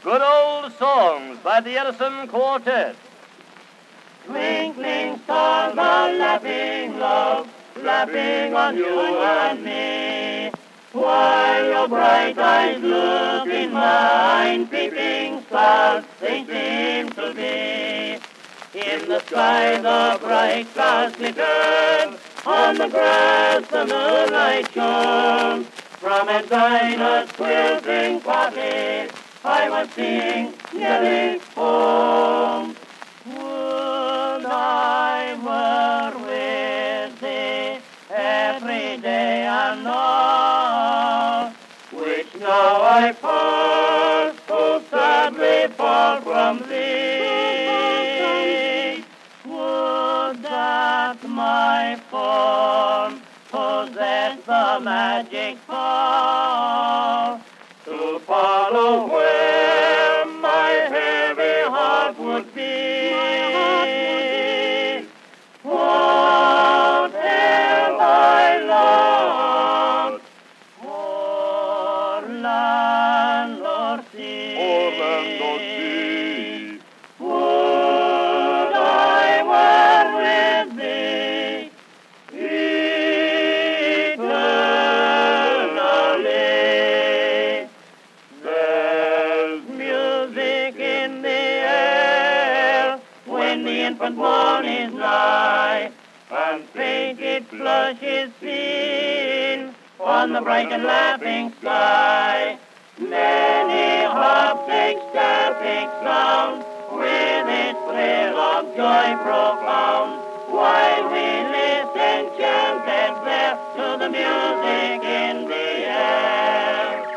Good Old Songs by the Edison Quartet. Twinkling stars are laughing, love, laughing on you and me. While your bright eyes look in mine, peeping stars they seem to be. In the sky the bright stars glitter, on the grass the moonlight shone. From Edina's quilting party I was seeing nearly home. Would I were with thee every day and all, which now I fall, so sadly fall from thee. Would that my form possess the magic power to follow where my heavy heart would be. What have I longed for land or sea? Would I were with thee eternally. There's music in the air when the infant morn is nigh, and painted flush is seen on the bright and laughing sky. Many harpsichord stamping sound with its thrill of joy profound, while we listen enchanted there to the music in the air.